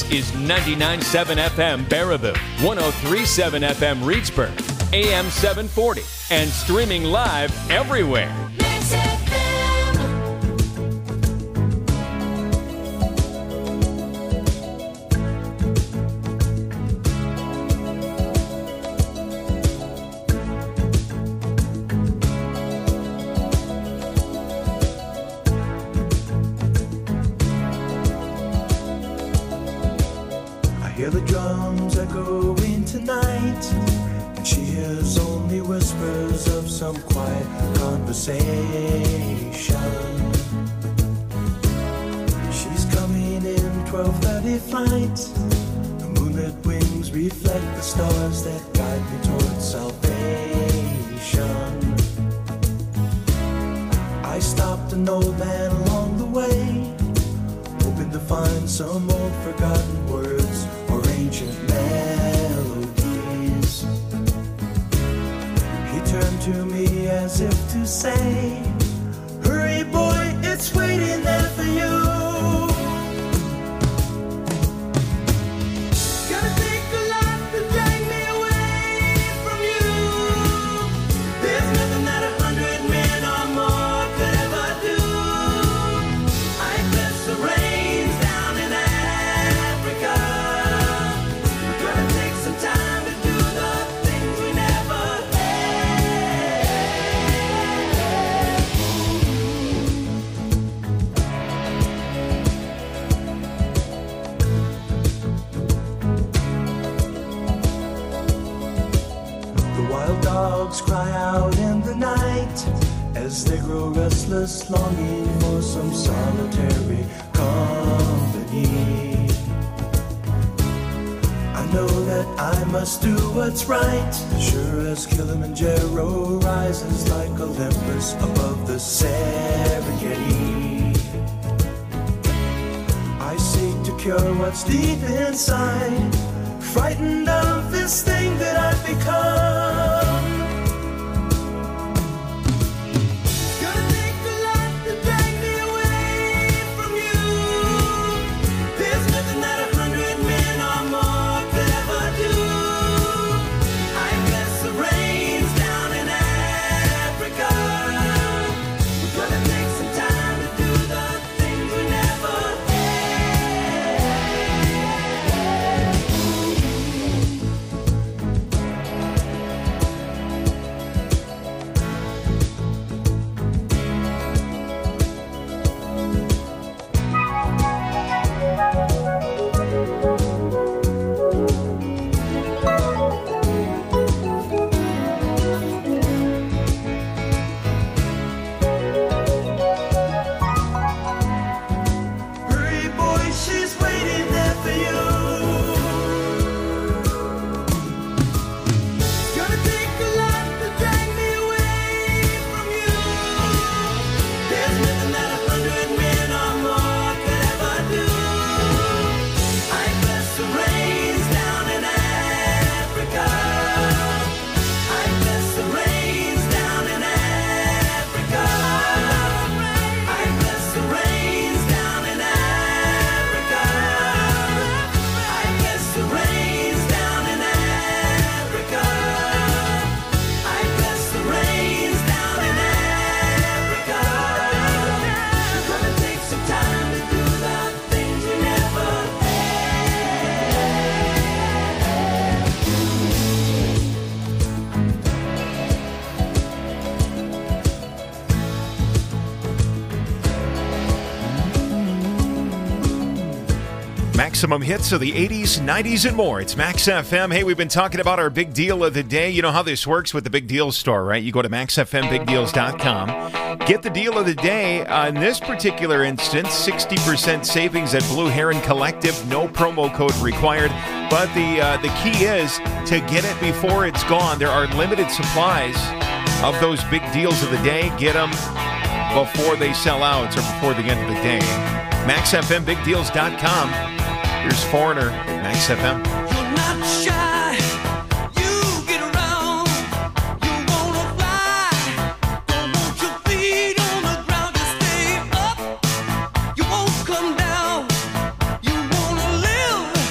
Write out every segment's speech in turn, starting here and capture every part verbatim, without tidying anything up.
is ninety-nine point seven F M Baraboo, one oh three point seven F M Reedsburg, A M seven forty, and streaming live everywhere. Max F M. I hear the drums echoing tonight, and she hears only whispers of some quiet conversation. She's coming in twelve thirty flight. The moonlit wings reflect the stars that guide me towards salvation. I stopped an old man along the way, hoping to find some old forgotten words or ancient melodies. He turned to me as if to say, hurry boy, it's waiting there for you. Gonna take a lot to drag me away from you. There's nothing that a hundred men or more could ever do. I bless the rains down in Africa. We're gonna take some time to do the things we never The wild dogs cry out in the night as they grow restless, longing for some solitary company. I know that I must do what's right, sure as Kilimanjaro rises like Olympus above the Serengeti. I seek to cure what's deep inside, frightened of this thing that I've become. Gonna take a lot to drag me away from you. There's nothing that a hundred men or more could ever do. I bless the rains down in Africa. We're gonna take some time to do the things we never Hurry, boy, she's waiting there for you. Gonna take a lot to drag me away from you. There's nothing that a hundred men or more could ever do. I bless the rains down in Africa. I bless the rains down in Africa. I bless the rains down in Africa. I bless the rains down in Africa. I bless the rains down in Africa. We're gonna take some time to do the things we never Maximum hits of the eighties, nineties, and more. It's Max F M. Hey, we've been talking about our big deal of the day. You know how this works with the Big Deal store, right? You go to max f m big deals dot com. Get the deal of the day. Uh, in this particular instance, sixty percent savings at Blue Heron Collective. No promo code required. But the, uh, the key is to get it before it's gone. There are limited supplies of those big deals of the day. Get them before they sell out or before the end of the day. max f m big deals dot com. Here's Foreigner, Max F M. You're not shy. You get around. You wanna fly. Don't want your feet on the ground to stay up. You won't come down. You wanna live.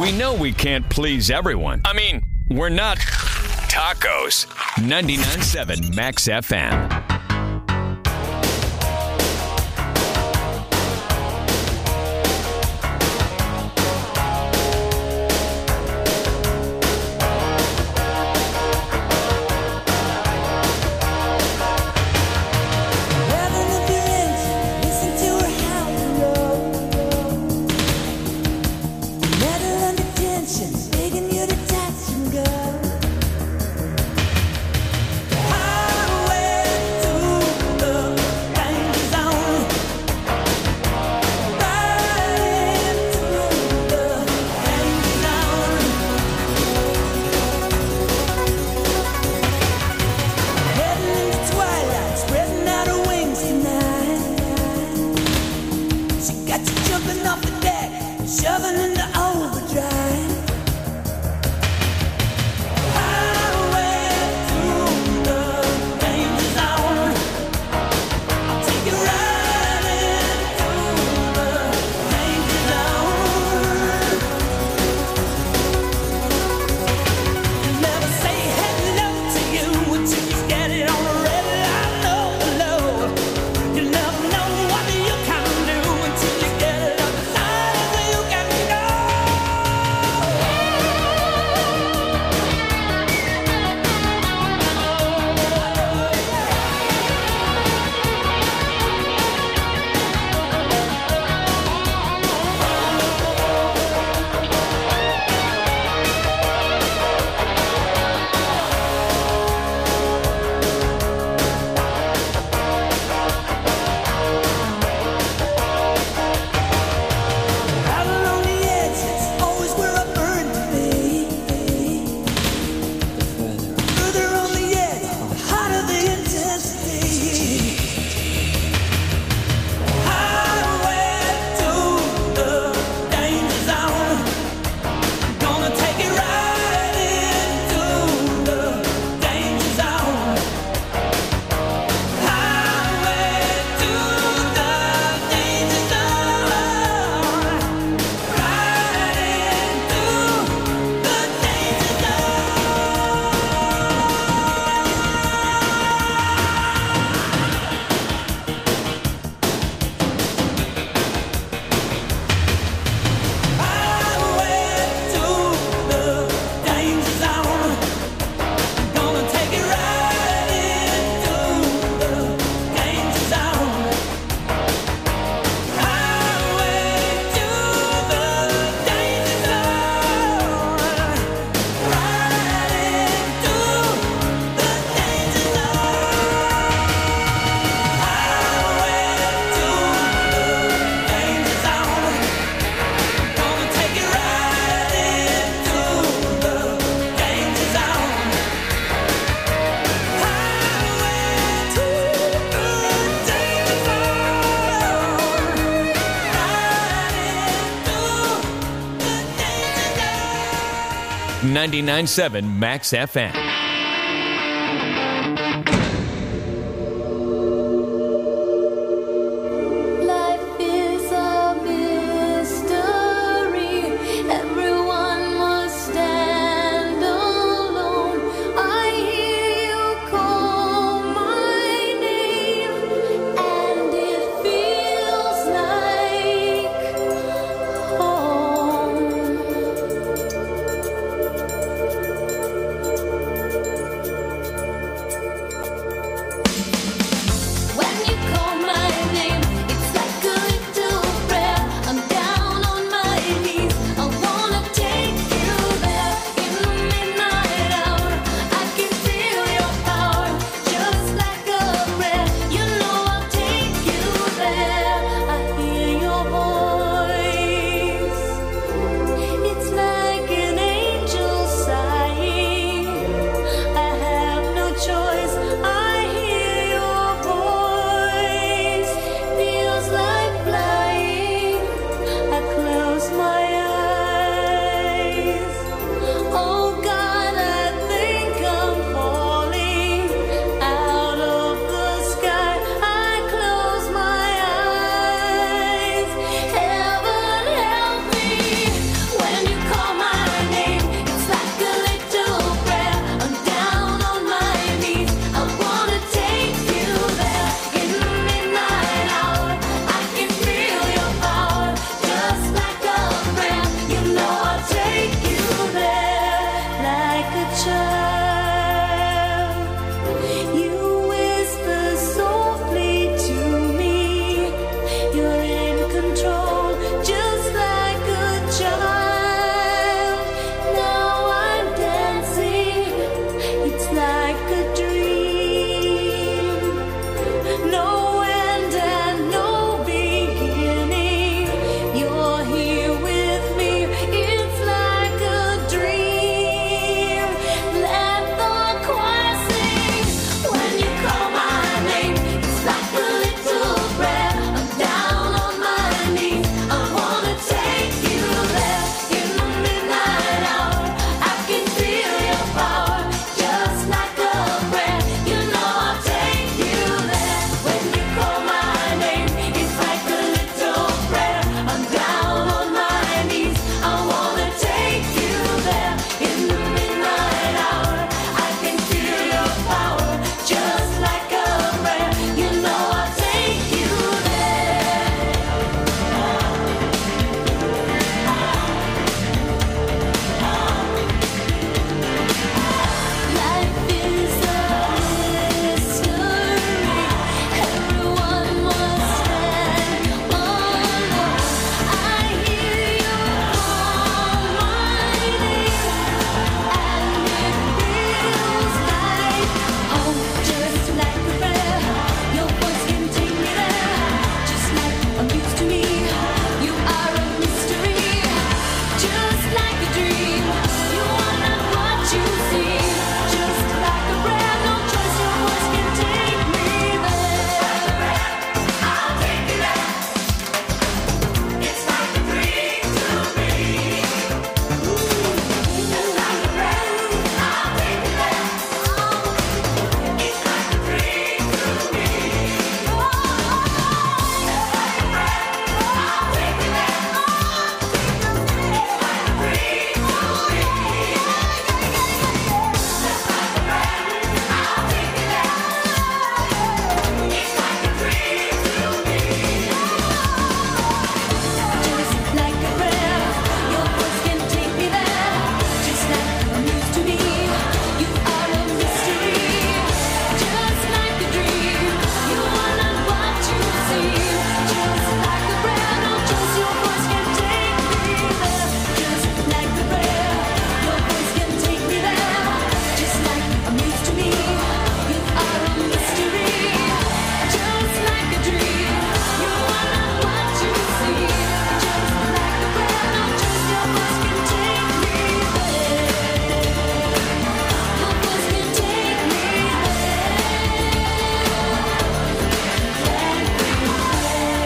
We know we can't please everyone. I mean, we're not tacos. ninety-nine point seven Max F M. ninety-nine point seven Max F M.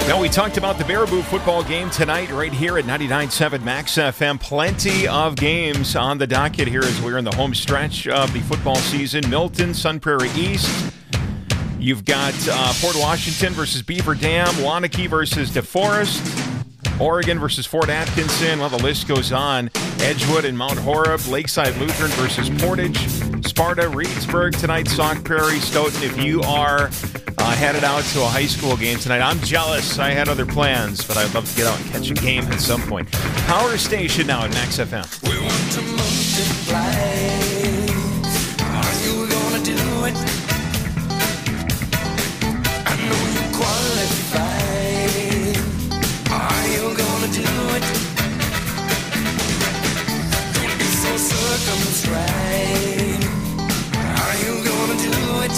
Now, we talked about the Baraboo football game tonight right here at ninety-nine point seven Max F M. Plenty of games on the docket here as we're in the home stretch of the football season. Milton, Sun Prairie East. You've got uh, Port Washington versus Beaver Dam, Wanakee versus DeForest, Oregon versus Fort Atkinson. Well, the list goes on. Edgewood and Mount Horeb, Lakeside Lutheran versus Portage, Sparta, Reedsburg tonight, Sauk Prairie, Stoughton. If you are uh, headed out to a high school game tonight, I'm jealous. I had other plans, but I'd love to get out and catch a game at some point. Power Station now at Max F M. We want to multiply. Are you gonna do it? I know you qualify. Are you gonna do it? Don't be so circumscribed. Are you gonna do it?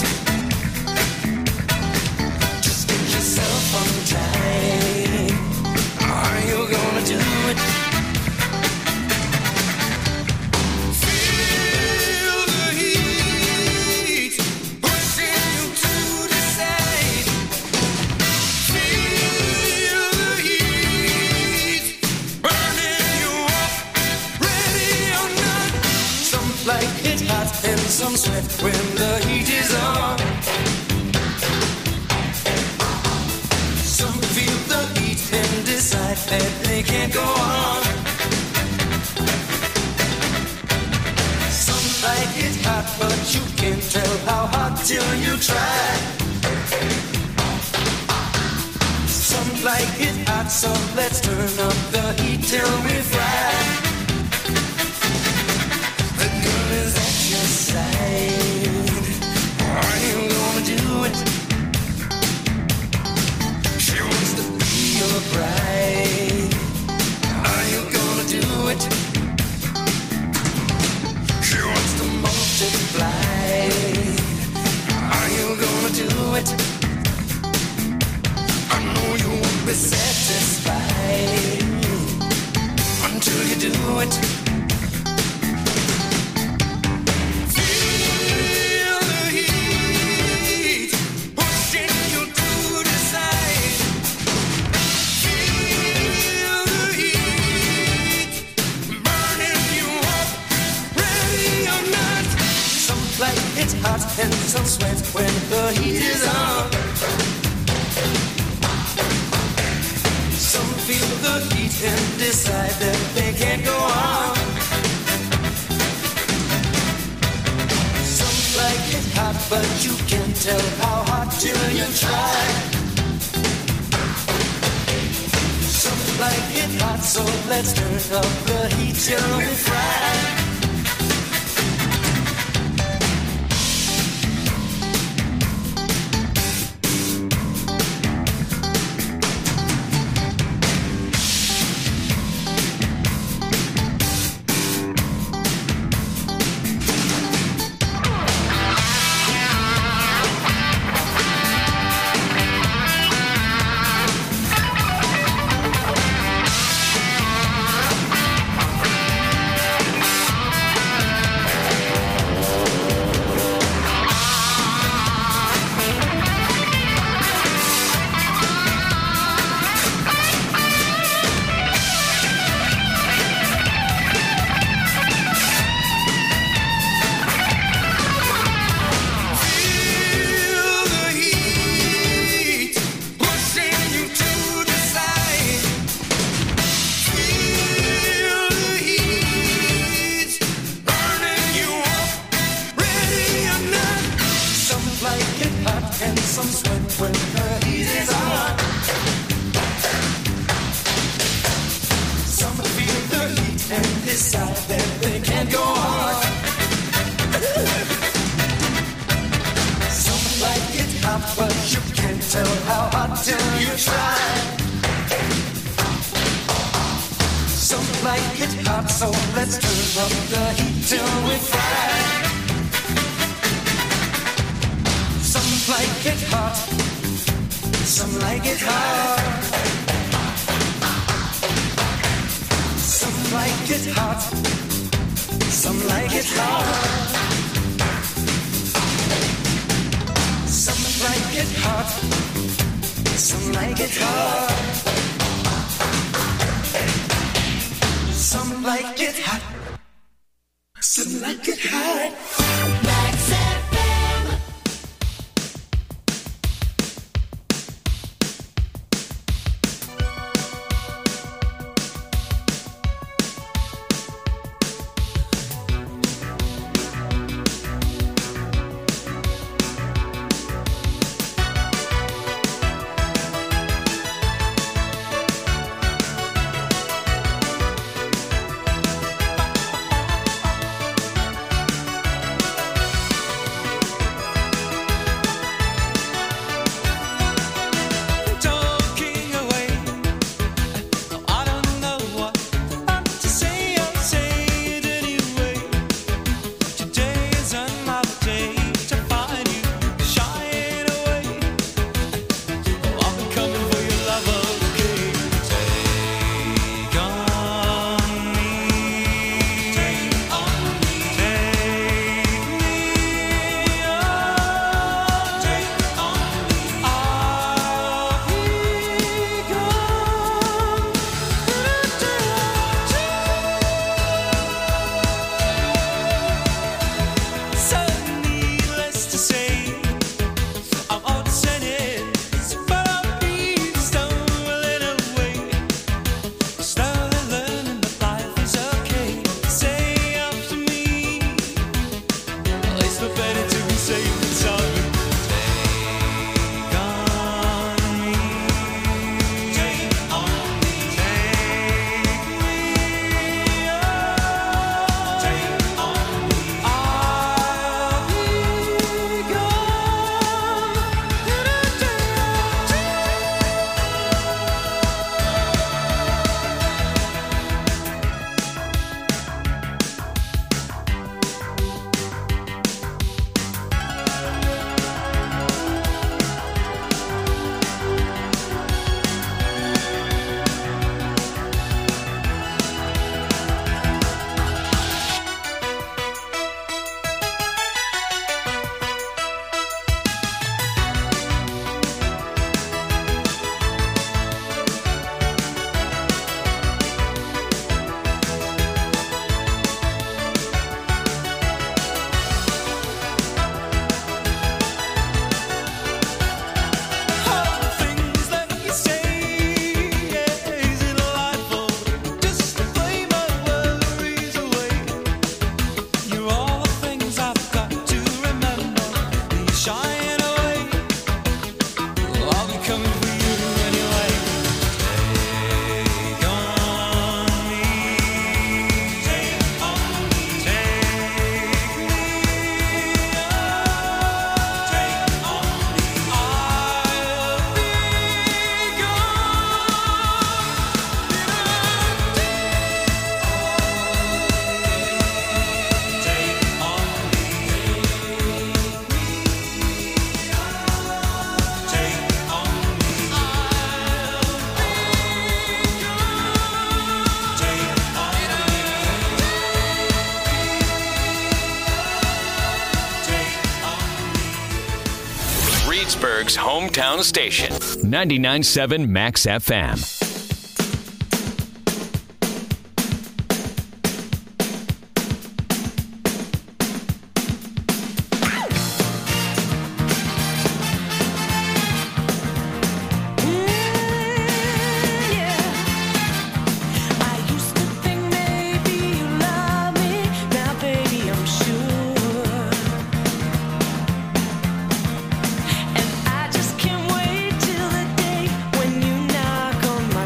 Just get yourself untied. Are you gonna do it? Feel the heat pushing you to decide. Feel the heat burning you up, ready or not. Some like it hot and some sweat when the heat is on. Some feel the heat and decide that they can't go on. Some like it hot, but you can't tell how hot till you try. Some like it hot, so let's turn up the heat till we fry. The girl is at your side. Are you gonna do it? She wants to be your bride. Are you gonna do it? She wants to multiply. Are you gonna do it? I know you won't be satisfied until you do it. Feel the heat pushing you to decide. Feel the heat burning you up, ready or not. Some like it hot and some sweat when the heat is on. Some feel the heat and decide that they can't go on. Some like it hot, but you can't tell how hot till you try. Some like it hot, so let's turn up the heat till we fry. Some like it hard. Some like it hot. Some like it hot. Max F M. Reedsburg's hometown station, ninety-nine point seven Max F M. And I just can't wait till the day when you knock on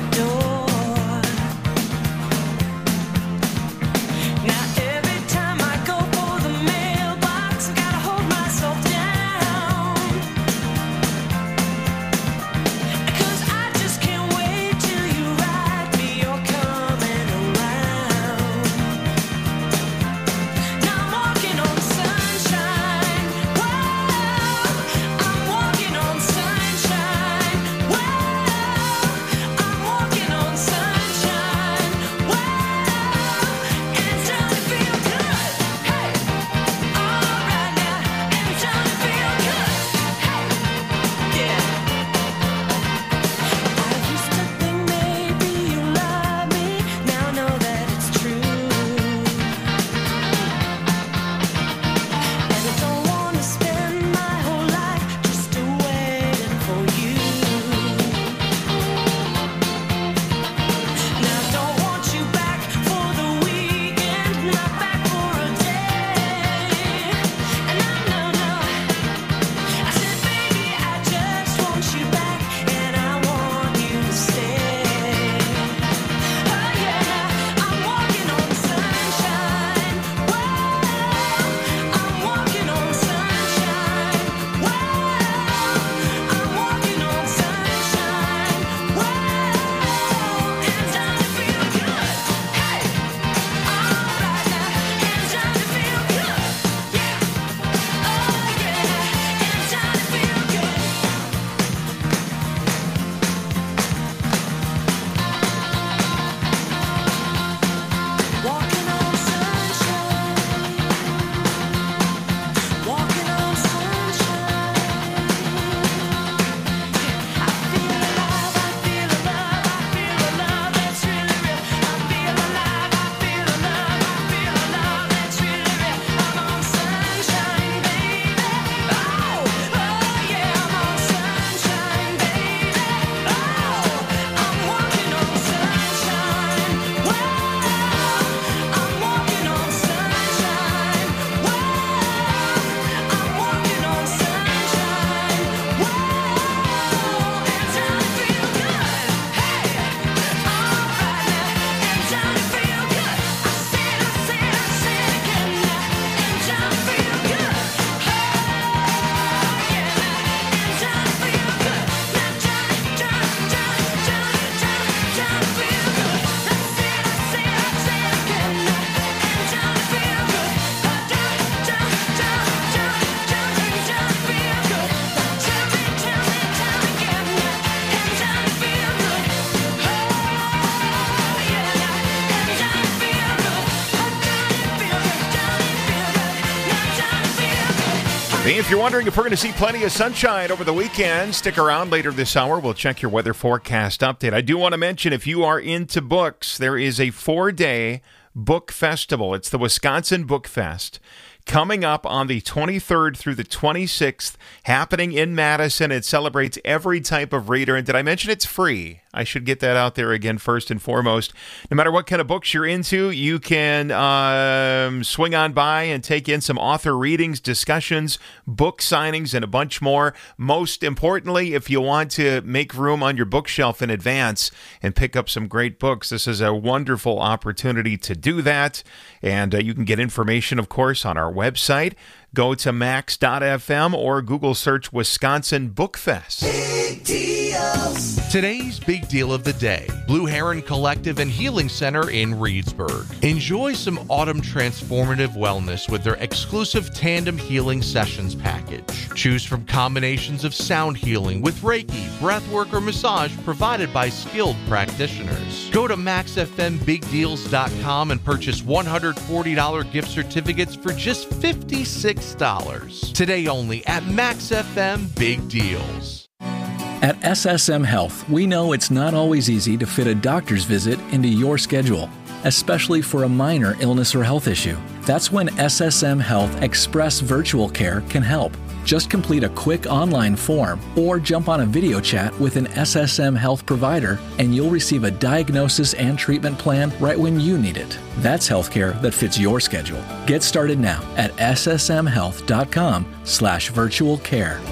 Hey, if you're wondering if we're going to see plenty of sunshine over the weekend, stick around later this hour. We'll check your weather forecast update. I do want to mention, if you are into books, there is a four-day book festival. It's the Wisconsin Book Fest, coming up on the twenty-third through the twenty-sixth, happening in Madison. It celebrates every type of reader. And did I mention it's free? I should get that out there again first and foremost. No matter what kind of books you're into, you can um, swing on by and take in some author readings, discussions, book signings, and a bunch more. Most importantly, if you want to make room on your bookshelf in advance and pick up some great books, this is a wonderful opportunity to do that. And uh, you can get information, of course, on our website. Go to max dot f m or Google search Wisconsin Book Fest. Big deals. Today's big deal of the day, Blue Heron Collective and Healing Center in Reedsburg. Enjoy some autumn transformative wellness with their exclusive Tandem Healing Sessions package. Choose from combinations of sound healing with Reiki, breathwork, or massage provided by skilled practitioners. Go to max f m big deals dot com and purchase one hundred forty dollars gift certificates for just fifty-six dollars. Today only at Max F M Big Deals. At S S M Health, we know it's not always easy to fit a doctor's visit into your schedule, especially for a minor illness or health issue. That's when S S M Health Express Virtual Care can help. Just complete a quick online form or jump on a video chat with an S S M Health provider and you'll receive a diagnosis and treatment plan right when you need it. That's healthcare that fits your schedule. Get started now at s s m health dot com slash virtual care.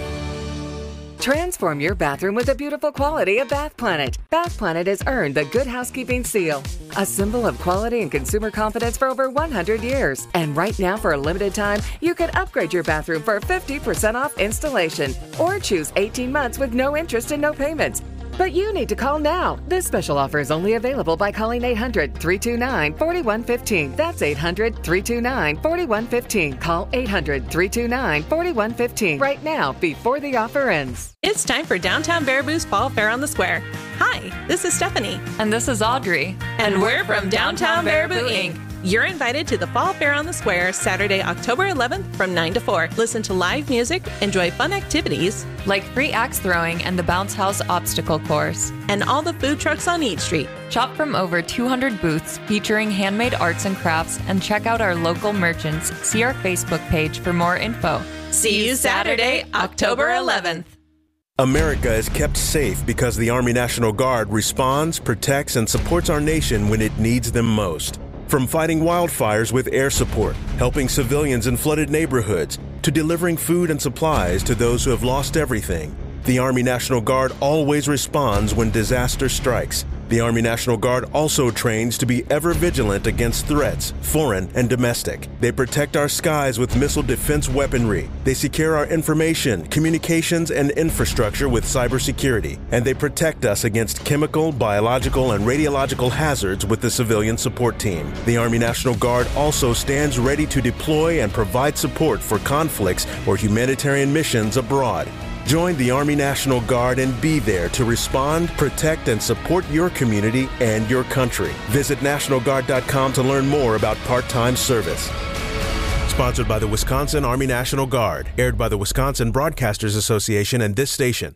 Transform your bathroom with the beautiful quality of Bath Planet. Bath Planet has earned the Good Housekeeping seal, a symbol of quality and consumer confidence for over one hundred years. And right now, for a limited time, you can upgrade your bathroom for fifty percent off installation or choose eighteen months with no interest and no payments. But you need to call now. This special offer is only available by calling eight hundred, three two nine, four one one five. That's eight hundred, three two nine, four one one five. Call eight hundred, three two nine, four one one five right now before the offer ends. It's time for Downtown Baraboo's Fall Fair on the Square. Hi, this is Stephanie. And this is Audrey. And we're from Downtown Baraboo, Incorporated. You're invited to the Fall Fair on the Square Saturday, October eleventh from nine to four. Listen to live music, enjoy fun activities like free axe throwing and the Bounce House obstacle course, and all the food trucks on Eat Street. Shop from over two hundred booths featuring handmade arts and crafts, and check out our local merchants. See our Facebook page for more info. See you Saturday, October eleventh. America is kept safe because the Army National Guard responds, protects, and supports our nation when it needs them most. From fighting wildfires with air support, helping civilians in flooded neighborhoods, to delivering food and supplies to those who have lost everything, the Army National Guard always responds when disaster strikes. The Army National Guard also trains to be ever vigilant against threats, foreign and domestic. They protect our skies with missile defense weaponry. They secure our information, communications, and infrastructure with cybersecurity. And they protect us against chemical, biological, and radiological hazards with the civilian support team. The Army National Guard also stands ready to deploy and provide support for conflicts or humanitarian missions abroad. Join the Army National Guard and be there to respond, protect, and support your community and your country. Visit National Guard dot com to learn more about part-time service. Sponsored by the Wisconsin Army National Guard. Aired by the Wisconsin Broadcasters Association and this station.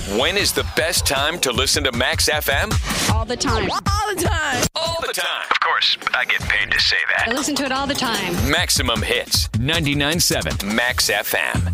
When is the best time to listen to Max F M? All the time. All the time. All the time. Of course, I get paid to say that. I listen to it all the time. Maximum Hits, ninety-nine point seven Max F M.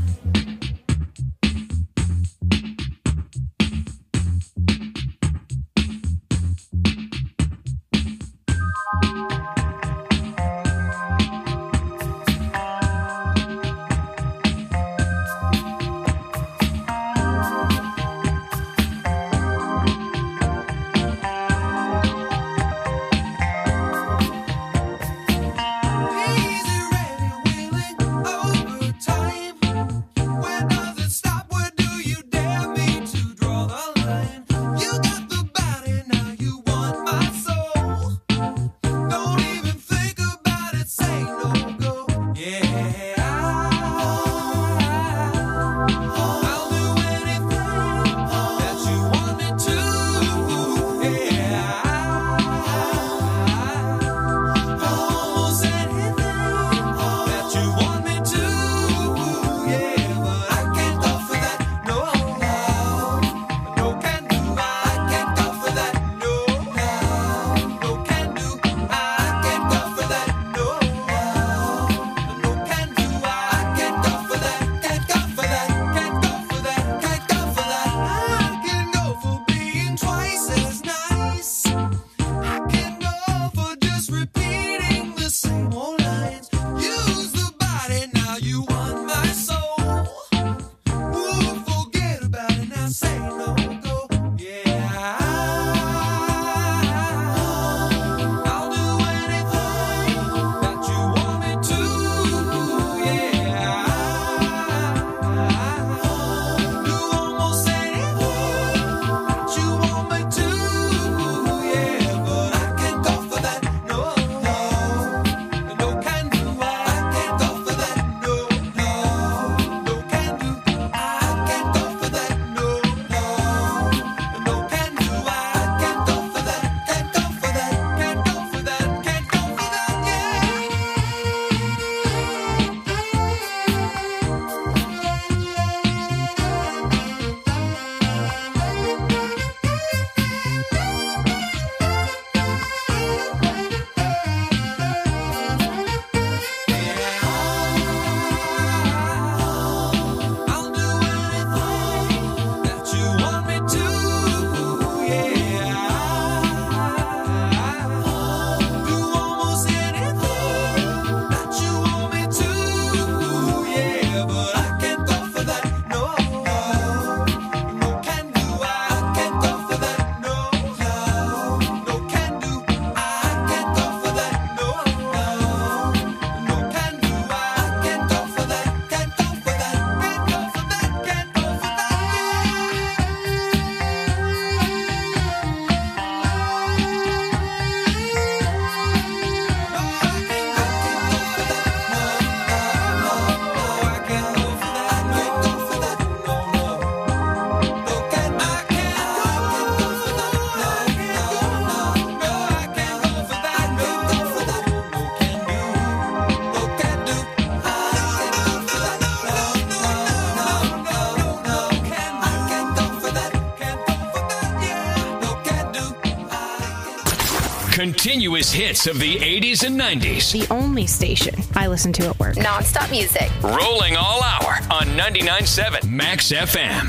Continuous hits of the eighties and nineties. The only station I listen to at work. Non-stop music. Rolling all hour on ninety-nine point seven Max F M.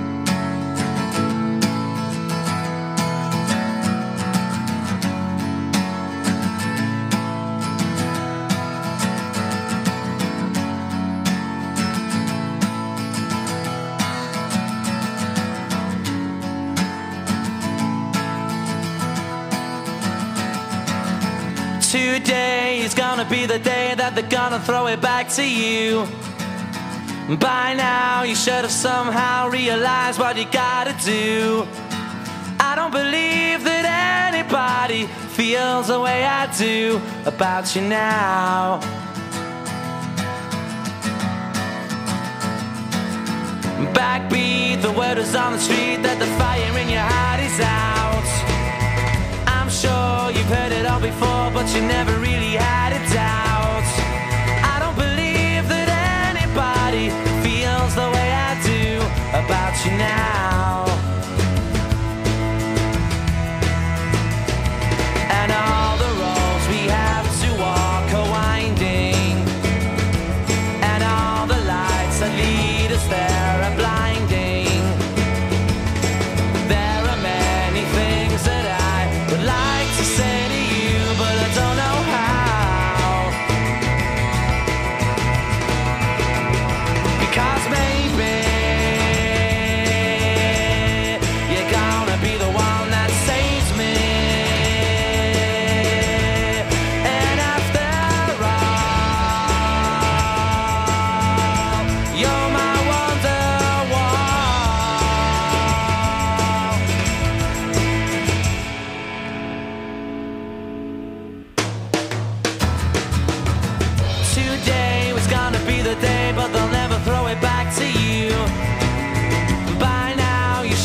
Today is gonna be the day that they're gonna throw it back to you. By now you should have somehow realized what you gotta do. I don't believe that anybody feels the way I do about you now. Backbeat, the word is on the street that the fire in your heart is out. I'm sure you've heard it all before, but you never really had a doubt. I don't believe that anybody feels the way I do about you now.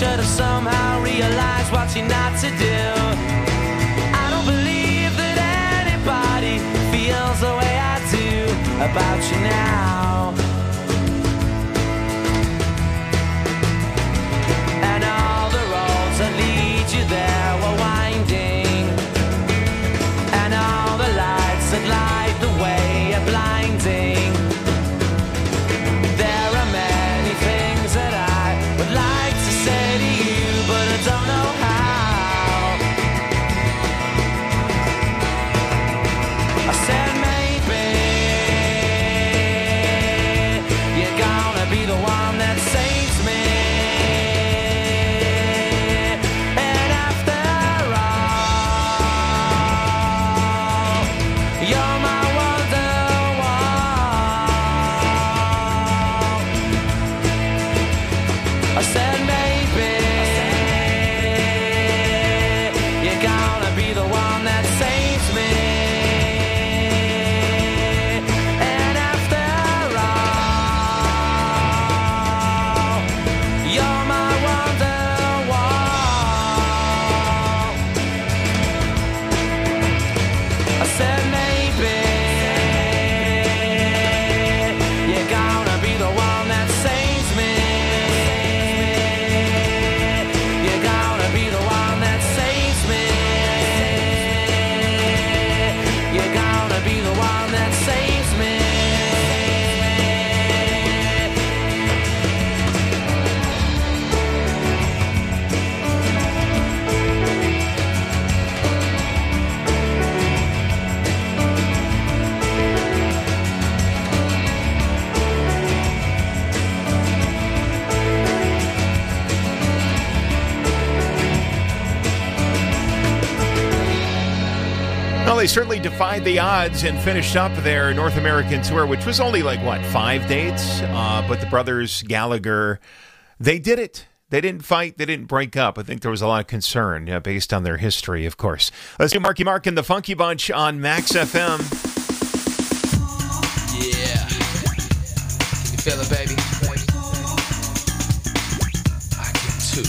should have somehow realized what you're not to do. I don't believe that anybody feels the way I do about you now. And all the roads that lead you there were winding, and all the lights that light the way are blinding. There are many things that I would like to say to you, but I don't know how. I said maybe you're gonna be the one that saves me. And after all, you're my I said maybe you're gonna be the one that saves me. And after all, you're my Wonderwall. I said maybe you're gonna be the one that saves me. Well, they certainly defied the odds and finished up their North American tour, which was only like, what, five dates? Uh, but the brothers Gallagher, they did it. They didn't fight. They didn't break up. I think there was a lot of concern uh, based on their history, of course. Let's do Marky Mark and the Funky Bunch on Max F M. Yeah. Can you feel it, baby? I can too.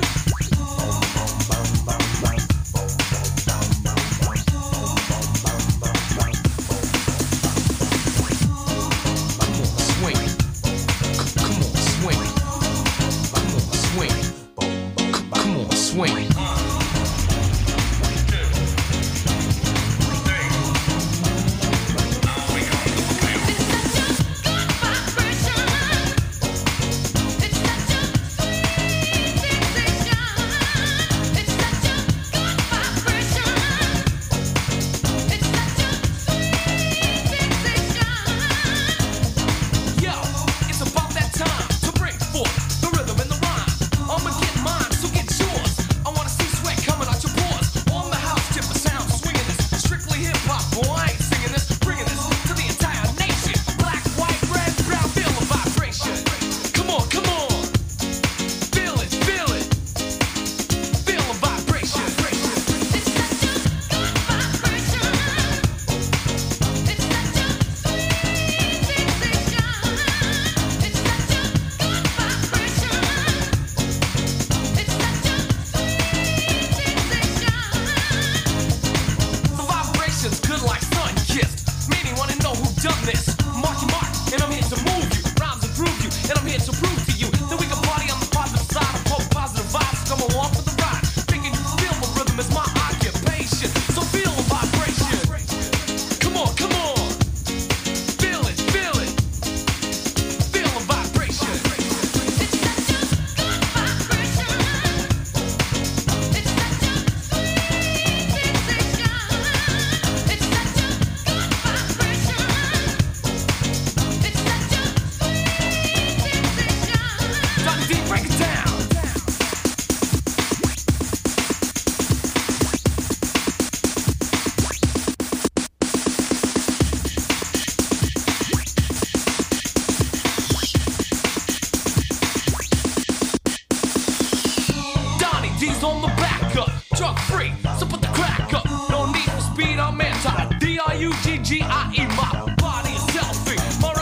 Swing.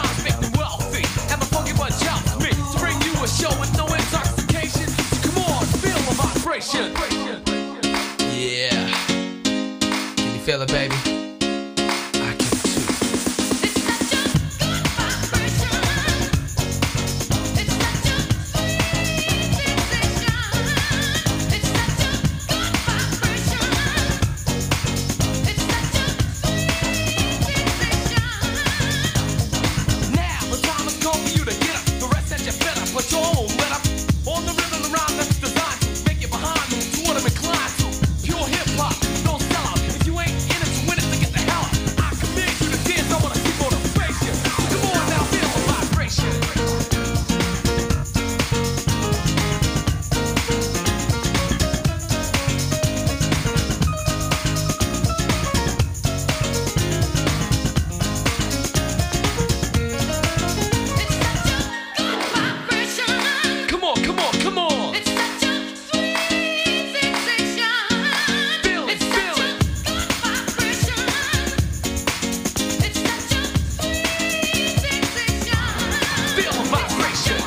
Show with no intoxication. So come on, vibration. Yeah. Can you feel it, baby? I can too. Now the time has come for you to get up. The rest that you better put your own let up. On the rhythm around that's designed to make you behind move to what I'm inclined to. Pure hip hop, no sellout. If you ain't in it to win it, then get the hell out. I command you to dance. I wanna see motivation. Come on now, feel the vibration. Come on, come on, come on. It's such a sweet sensation. Feel it, feel it. Vibration. It's such a sweet sensation. Feel the vibration.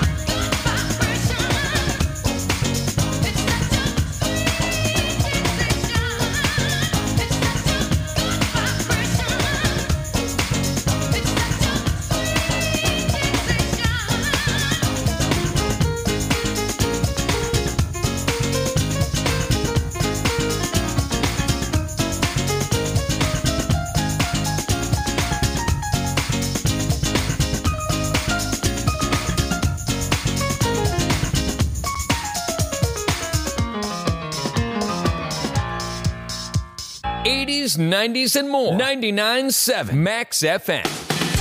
eighties, nineties, and more. ninety-nine point seven Max F M.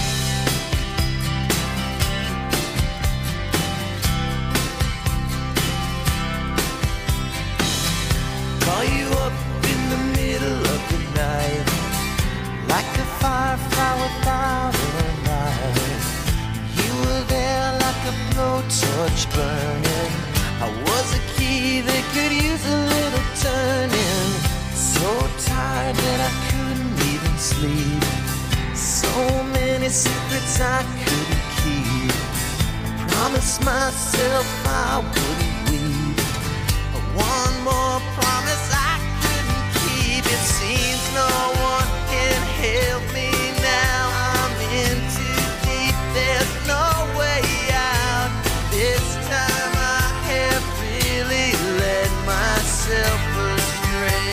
Call you up in the middle of the night, like a firefly without a light. You were there like a blowtorch burning. I was a key that could use a little turning. So tired that I couldn't even sleep. So many secrets I couldn't keep. I promised myself I wouldn't weep. One more promise I couldn't keep. It seems no one can help me now. I'm in too deep. There's no way out. This time I have really led myself astray.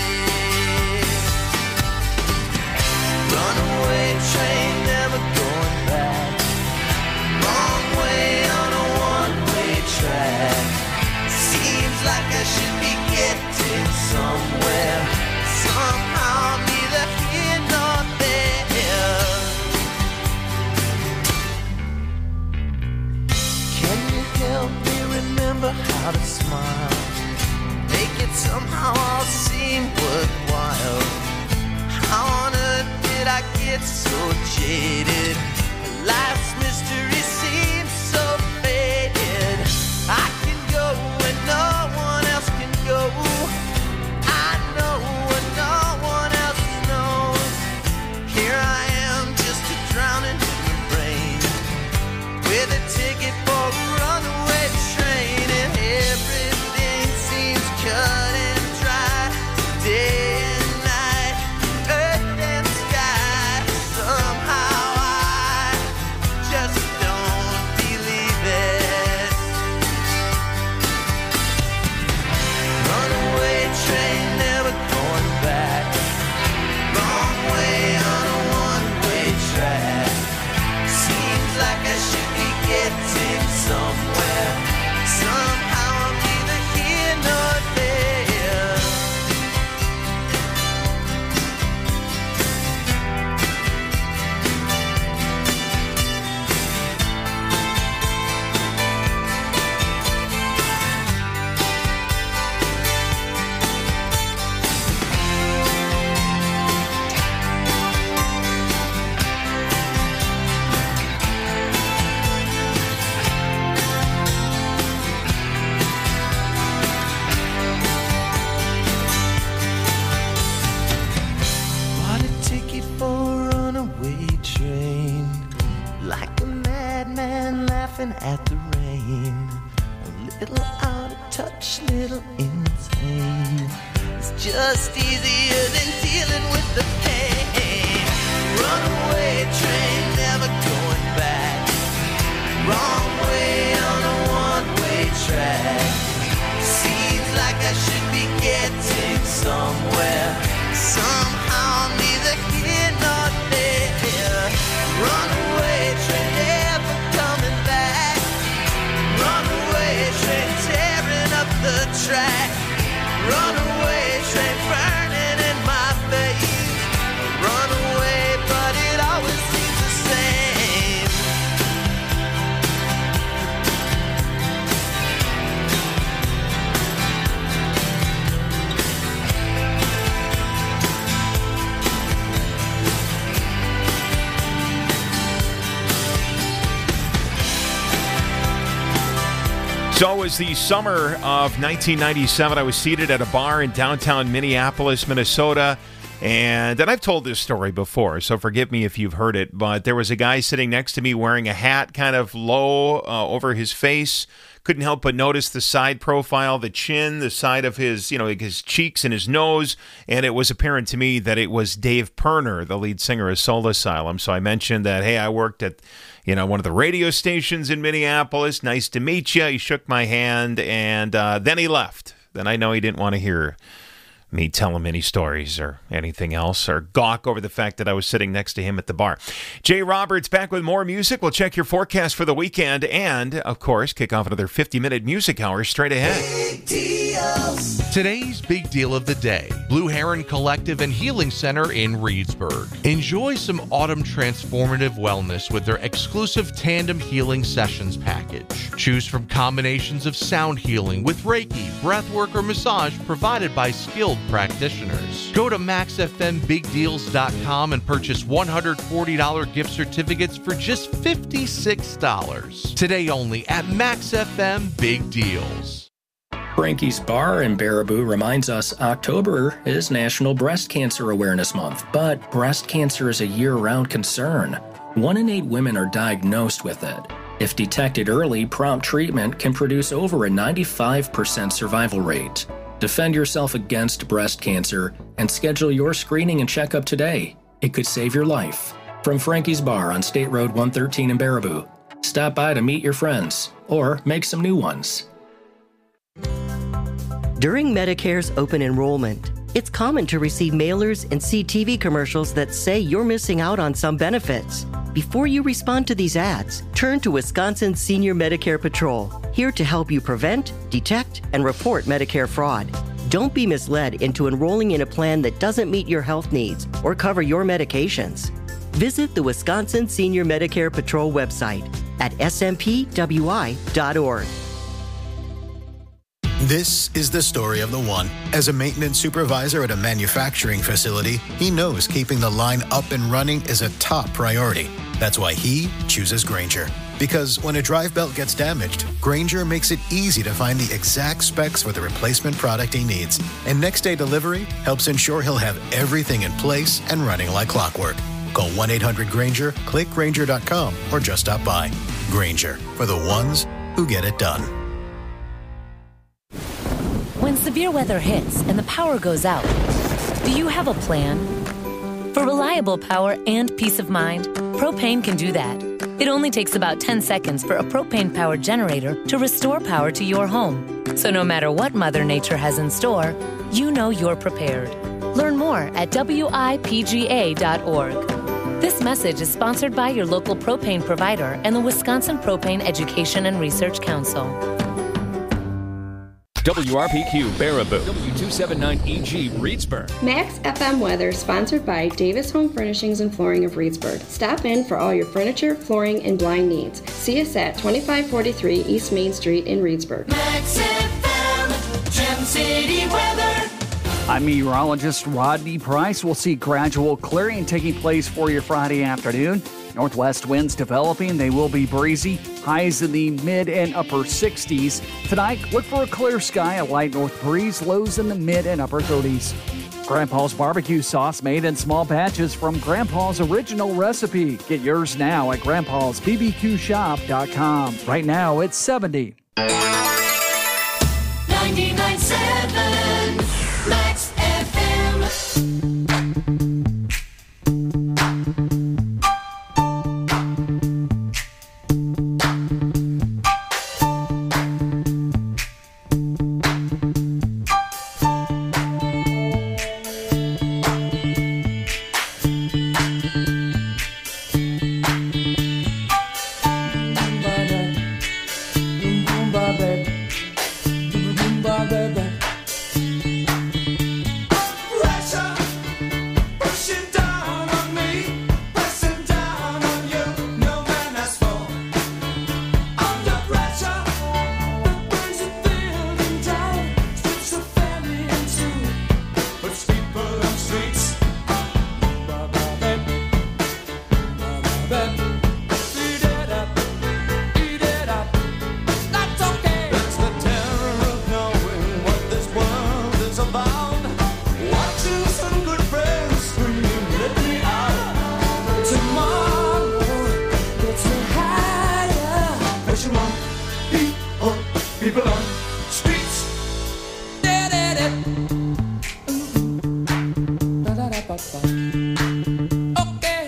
Runaway train, never going back. Wrong way on a one-way track. Seems like I should be getting somewhere. Somehow I'm neither here nor there. Can you help me remember how to smile? Make it somehow all seem worthwhile. How on earth did I get so jaded? Life's mystery seems so faded. I can go where no one else can go. I know what no one else knows. Here I am, just a drowning in the rain, with a ticket for a runaway train, and everything seems cut and dry. Day and night, earth and sky. Somehow just easier than dealing with the pain. Runaway train, never going back. Wrong way on a one-way track. Seems like I should be getting somewhere. Somehow I'm neither here nor there. Runaway train, never coming back. Runaway train, tearing up the track. Runaway train, burning in my face. Runaway, but it always seems the same. So it was the summer of nineteen ninety-seven. I was seated at a bar in downtown Minneapolis, Minnesota. And, and I've told this story before, so forgive me if you've heard it. But there was a guy sitting next to me wearing a hat kind of low uh, over his face. Couldn't help but notice the side profile, the chin, the side of his, you know, his cheeks and his nose. And it was apparent to me that it was Dave Pirner, the lead singer of Soul Asylum. So I mentioned that, hey, I worked at, you know, one of the radio stations in Minneapolis. Nice to meet you. He shook my hand, and uh, then he left. Then I know he didn't want to hear me tell him any stories or anything else, or gawk over the fact that I was sitting next to him at the bar. Jay Roberts back with more music. We'll check your forecast for the weekend and, of course, kick off another fifty-minute music hour straight ahead. Big deals. Today's big deal of the day, Blue Heron Collective and Healing Center in Reedsburg. Enjoy some autumn transformative wellness with their exclusive Tandem Healing Sessions package. Choose from combinations of sound healing with Reiki, breathwork, or massage provided by skilled practitioners. Go to max f m big deals dot com and purchase one hundred forty dollars gift certificates for just fifty-six dollars. Today only at Max F M Big Deals. Frankie's Bar in Baraboo reminds us October is National Breast Cancer Awareness Month, but breast cancer is a year-round concern. One in eight women are diagnosed with it. If detected early, prompt treatment can produce over a ninety-five percent survival rate. Defend yourself against breast cancer and schedule your screening and checkup today. It could save your life. From Frankie's Bar on State Road one thirteen in Baraboo. Stop by to meet your friends or make some new ones. During Medicare's open enrollment, it's common to receive mailers and see T V commercials that say you're missing out on some benefits. Before you respond to these ads, turn to Wisconsin Senior Medicare Patrol, here to help you prevent, detect, and report Medicare fraud. Don't be misled into enrolling in a plan that doesn't meet your health needs or cover your medications. Visit the Wisconsin Senior Medicare Patrol website at s m p w i dot org. This is the story of the one. As a maintenance supervisor at a manufacturing facility, he knows keeping the line up and running is a top priority. That's why he chooses Grainger. Because when a drive belt gets damaged, Grainger makes it easy to find the exact specs for the replacement product he needs. And next day delivery helps ensure he'll have everything in place and running like clockwork. Call one eight hundred Grainger, click Grainger dot com, or just stop by. Grainger, for the ones who get it done. When severe weather hits and the power goes out, do you have a plan? For reliable power and peace of mind, Propane can do that. It only takes about ten seconds for a propane-powered generator to restore power to your home. So no matter what Mother Nature has in store, you know you're prepared. Learn more at w i p g a dot org. This message is sponsored by your local propane provider and the Wisconsin Propane Education and Research Council. W R P Q Baraboo, W two seventy-nine E G Reedsburg. Max F M weather sponsored by Davis Home Furnishings and Flooring of Reedsburg. Stop in for all your furniture, flooring, and blind needs. See us at twenty-five forty-three East Main Street in Reedsburg. Max F M, Gem City weather. I'm meteorologist Rodney Price. We'll see gradual clearing taking place for your Friday afternoon. Northwest winds developing. They will be breezy. Highs in the mid and upper sixties. Tonight, look for a clear sky, a light north breeze, lows in the mid and upper thirties. Grandpa's barbecue sauce made in small batches from Grandpa's original recipe. Get yours now at grandpas b b q shop dot com. Right now, it's seventy. ninety-nine point seven Max F M. about. Watching some good friends screaming, let me out. Tomorrow gets me higher. What you want? People, people on streets. Okay.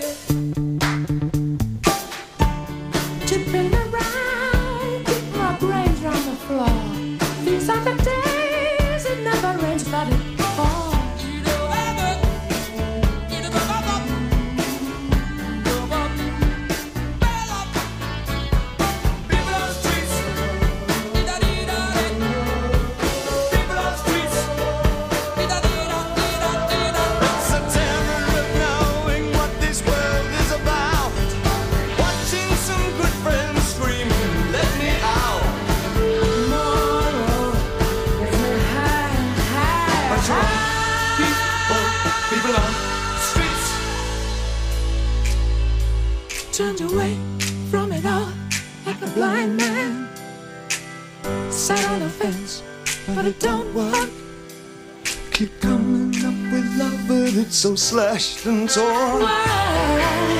Tipping around, keep my brains round the floor. These are the days it never rains, but it falls. Turned away from it all like a blind man. Sat on the fence, but it don't work. Keep coming up with love, but it's so slashed and torn. Why?